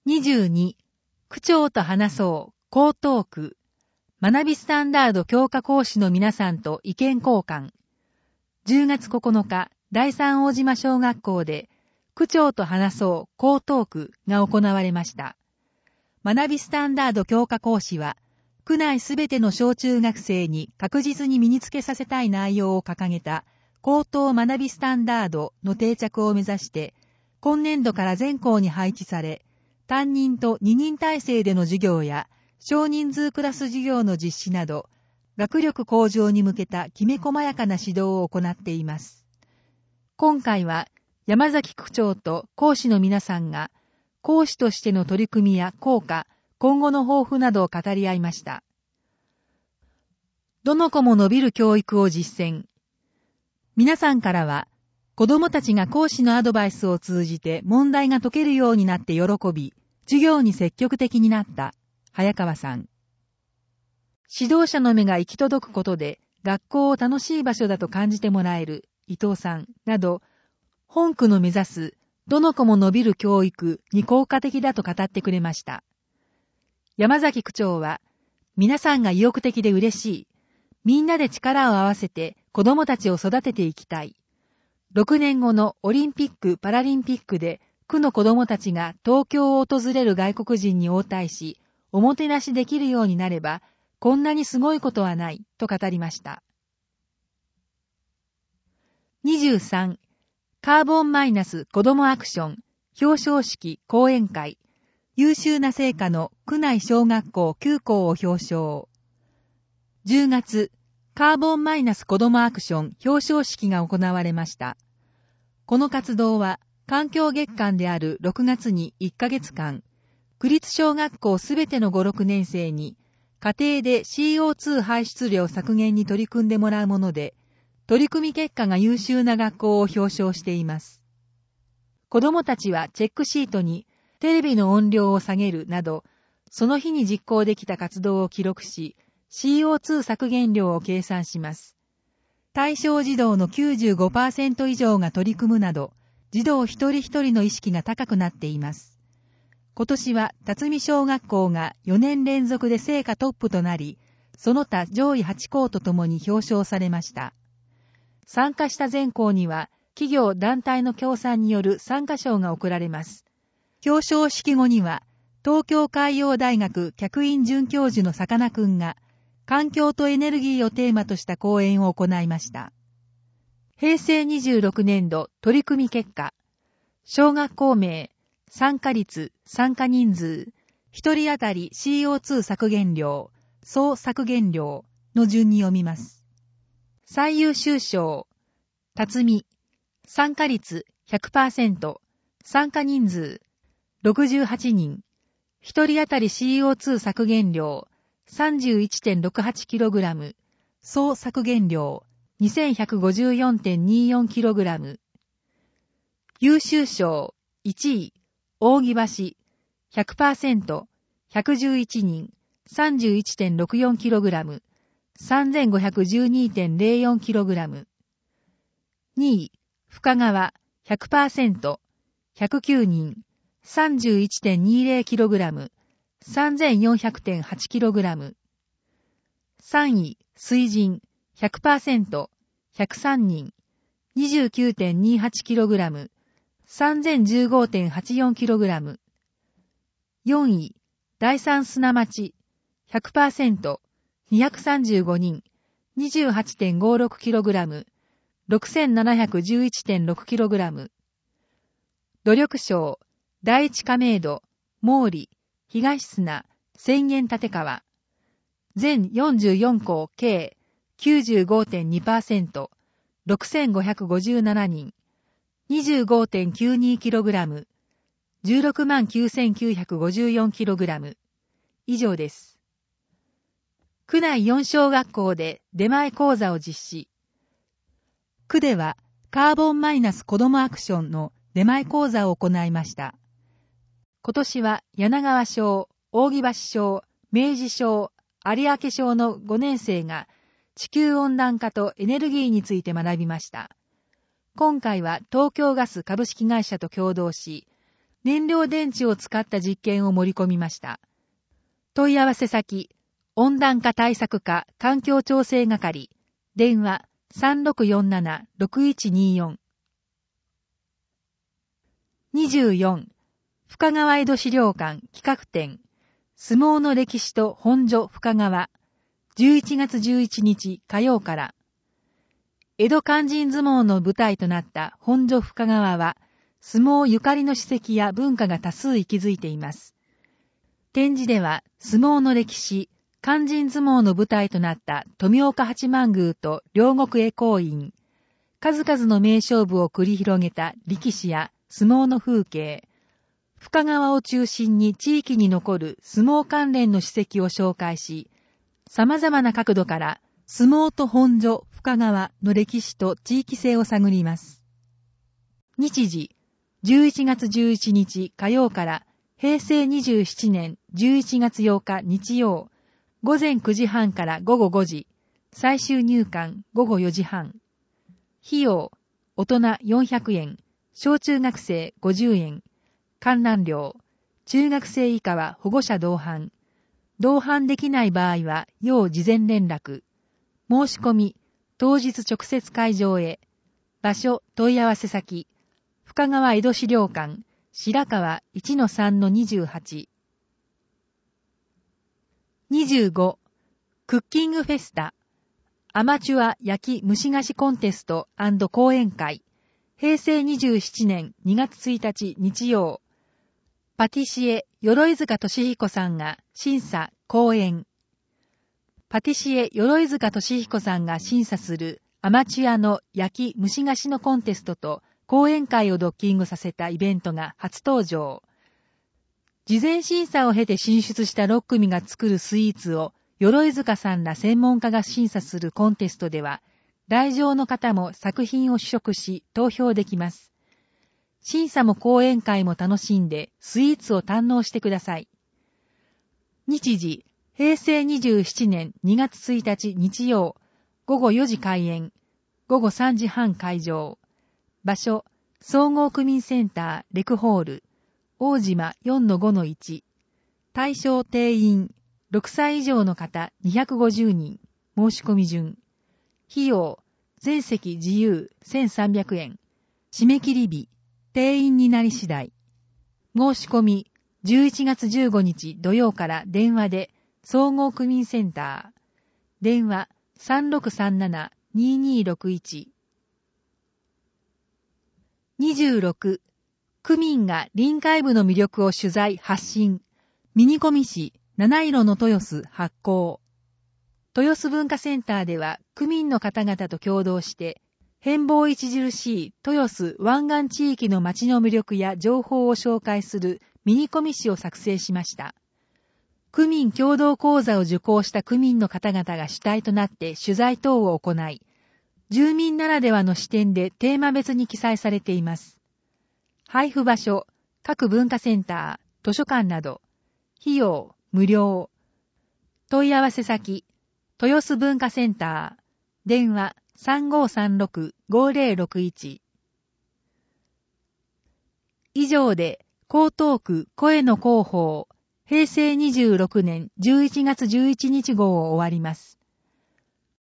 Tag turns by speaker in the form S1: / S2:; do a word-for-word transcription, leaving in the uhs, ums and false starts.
S1: にじゅうに、区長と話そう、江東区。学びスタンダード強化講師の皆さんと意見交換。じゅうがつここのか、第三大島小学校で、区長と話そう、江東区が行われました。学びスタンダード強化講師は、区内すべての小中学生に確実に身につけさせたい内容を掲げた、高等学びスタンダードの定着を目指して、今年度から全校に配置され、担任と二人体制での授業や、少人数クラス授業の実施など、学力向上に向けたきめ細やかな指導を行っています。今回は、山崎区長と講師の皆さんが、講師としての取り組みや効果、今後の抱負などを語り合いました。どの子も伸びる教育を実践。皆さんからは、子供たちが講師のアドバイスを通じて問題が解けるようになって喜び、授業に積極的になった、早川さん。指導者の目が行き届くことで、学校を楽しい場所だと感じてもらえる、伊藤さん、など、本区の目指す、どの子も伸びる教育に効果的だと語ってくれました。山崎区長は、皆さんが意欲的で嬉しい。みんなで力を合わせて子供たちを育てていきたい。ろくねんごのオリンピック・パラリンピックで区の子供たちが東京を訪れる外国人に応対し、おもてなしできるようになれば、こんなにすごいことはない、と語りました。にじゅうさん、カーボンマイナス子どもアクション、表彰式講演会、優秀な成果の区内小学校きゅう校を表彰。じゅうがつ、カーボンマイナス子どもアクション表彰式が行われました。この活動は、環境月間であるろくがつにいっかげつかん、区立小学校すべてのご、ろくねん生に、家庭で シーオーツー 排出量削減に取り組んでもらうもので、取り組み結果が優秀な学校を表彰しています。子どもたちはチェックシートにテレビの音量を下げるなど、その日に実行できた活動を記録し、シーオーツー 削減量を計算します。対象児童の きゅうじゅうごパーセント 以上が取り組むなど、児童一人一人の意識が高くなっています。今年は辰巳小学校がよねん連続で成果トップとなり、その他上位はち校とともに表彰されました。参加した全校には、企業団体の協賛による参加賞が贈られます。表彰式後には、東京海洋大学客員准教授のさかなくんが、環境とエネルギーをテーマとした講演を行いました。へいせいにじゅうろくねんど取り組み結果、小学校名、参加率、参加人数、一人当たり シーオーツー 削減量、総削減量の順に読みます。最優秀賞、辰巳、参加率 ひゃくパーセント、参加人数、ろくじゅうはちにん、一人当たり シーオーツー 削減量、さんじゅういってんろくはちキログラム、総削減量、にせんひゃくごじゅうよんてんにじゅうよんキログラム。優秀賞、いちい、扇橋、ひゃくパーセント、ひゃくじゅういちにん、さんじゅういってんろくよんキログラム、さんぜんごひゃくじゅうにてんゼロよんキログラム。にい、深川、ひゃくパーセント、ひゃくきゅうにん、さんじゅういってんにじゅうゼロキログラム、さんぜんよんひゃくてんはちキログラム。さんい、水神、ひゃくパーセント、ひゃくさんにん、にじゅうきゅうてんにじゅうはちキログラム、さんぜんじゅうごてんはちよんキログラム。よんい、第三砂町、ひゃくパーセント、にひゃくさんじゅうごにん、にじゅうはちてんごじゅうろくキログラム、ろくせんななひゃくじゅういってんろくキログラム。努力賞、第一亀戸、毛利、東砂、浅間立川。全よんじゅうよん校計 きゅうじゅうごてんにパーセント、ろくせんごひゃくごじゅうななにん、にじゅうごてんきゅうにキログラム、じゅうろくまんきゅうせんきゅうひゃくごじゅうよんキログラム。以上です。区内よん小学校で出前講座を実施。区ではカーボンマイナス子どもアクションの出前講座を行いました。今年は柳川小、扇橋小、明治小、有明小のごねん生が地球温暖化とエネルギーについて学びました。今回は東京ガス株式会社と共同し、 燃料電池を使った実験を盛り込みました。問い合わせ先、温暖化対策課環境調整係、電話 さんろくよんななろくいちによん。にじゅうよん、深川江戸資料館企画展、相撲の歴史と本所深川、じゅういちがつじゅういちにち火曜から、江戸肝心相撲の舞台となった本所深川は、相撲ゆかりの史跡や文化が多数息づいています。展示では、相撲の歴史、肝心相撲の舞台となった富岡八幡宮と両国へ公院、数々の名勝負を繰り広げた力士や相撲の風景、深川を中心に地域に残る相撲関連の史跡を紹介し、様々な角度から相撲と本所深川の歴史と地域性を探ります。日時、じゅういちがつじゅういちにち火曜からへいせいにじゅうななねんじゅういちがつようか日曜、午前くじはんから午後ごじ、最終入館午後よじはん。費用、大人よんひゃくえん、小中学生ごじゅうえん、観覧料、中学生以下は保護者同伴。同伴できない場合は、要事前連絡。申し込み、当日直接会場へ。場所、問い合わせ先。深川江戸資料館、白川 いちのさんのにじゅうはち。にじゅうご、クッキングフェスタ。アマチュア焼き蒸し菓子コンテスト&講演会。へいせいにじゅうななねんにがつついたち日曜。パティシエ、鎧塚俊彦さんが審査、講演。パティシエ、鎧塚俊彦さんが審査するアマチュアの焼き蒸し菓子のコンテストと講演会をドッキングさせたイベントが初登場。事前審査を経て進出したろっくみが作るスイーツを鎧塚さんら専門家が審査するコンテストでは、来場の方も作品を試食し投票できます。審査も講演会も楽しんでスイーツを堪能してください。日時、へいせいにじゅうななねんにがつついたち日曜、午後よじ開演、午後さんじはん会場。場所、総合区民センターレクホール、大島 よんのごのいち。対象定員、ろくさい以上の方にひゃくごじゅうにん、申し込み順。費用、全席自由せんさんびゃくえん。締め切り日、定員になり次第。申し込み、じゅういちがつじゅうごにち土曜から電話で、総合区民センター。電話 さんろくさんななににろくいち。にじゅうろく、区民が臨海部の魅力を取材発信。ミニコミ誌、七色の豊洲発行。豊洲文化センターでは、区民の方々と共同して、変貌著しい豊洲湾岸地域の街の魅力や情報を紹介するミニコミ誌を作成しました。区民共同講座を受講した区民の方々が主体となって取材等を行い、住民ならではの視点でテーマ別に記載されています。配布場所、各文化センター、図書館など、費用、無料。問い合わせ先、豊洲文化センター、電話 さんごさんろくごぜろろくいち。以上で、江東区声の広報、へいせいにじゅうろくねんじゅういちがつじゅういちにち号を終わります。